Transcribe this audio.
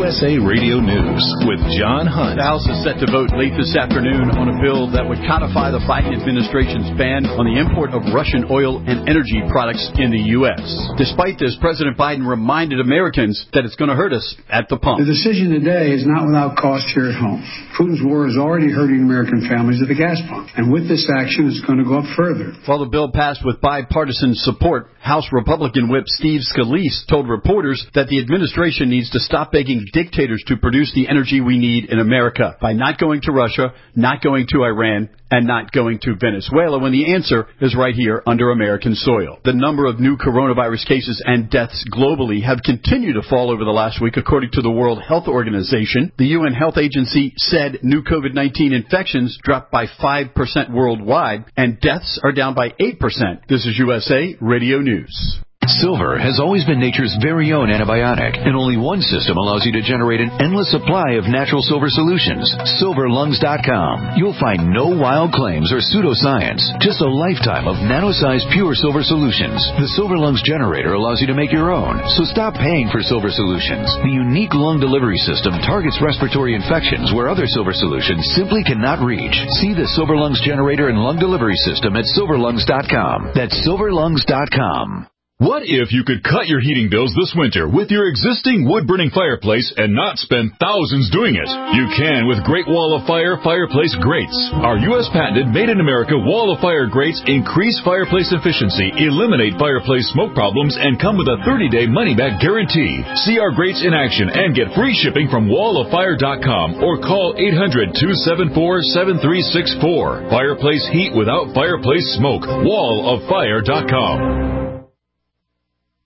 USA Radio News with John Hunt. The House is set to vote late this afternoon on a bill that would codify the Biden administration's ban on the import of Russian oil and energy products in the U.S. Despite this, President Biden reminded Americans that it's going to hurt us at the pump. The decision today is not without cost here at home. Putin's war is already hurting American families at the gas pump, and with this action, it's going to go up further. While the bill passed with bipartisan support, House Republican Whip Steve Scalise told reporters that the administration needs to stop begging dictators to produce the energy we need in America by not going to Russia, not going to Iran, and not going to Venezuela when the answer is right here under American soil. The number of new coronavirus cases and deaths globally have continued to fall over the last week, according to the World Health Organization. The UN Health Agency said new COVID-19 infections dropped by 5% worldwide, and deaths are down by 8%. This is USA Radio News. Silver has always been nature's very own antibiotic, and only one system allows you to generate an endless supply of natural silver solutions. SilverLungs.com. You'll find no wild claims or pseudoscience, just a lifetime of nano-sized pure silver solutions. The Silver Lungs generator allows you to make your own, so stop paying for silver solutions. The unique lung delivery system targets respiratory infections where other silver solutions simply cannot reach. See the Silver Lungs generator and lung delivery system at SilverLungs.com. That's SilverLungs.com. What if you could cut your heating bills this winter with your existing wood-burning fireplace and not spend thousands doing it? You can with Great Wall of Fire fireplace grates. Our U.S. patented made-in-America Wall of Fire grates increase fireplace efficiency, eliminate fireplace smoke problems, and come with a 30-day money-back guarantee. See our grates in action and get free shipping from walloffire.com or call 800-274-7364. Fireplace heat without fireplace smoke. walloffire.com.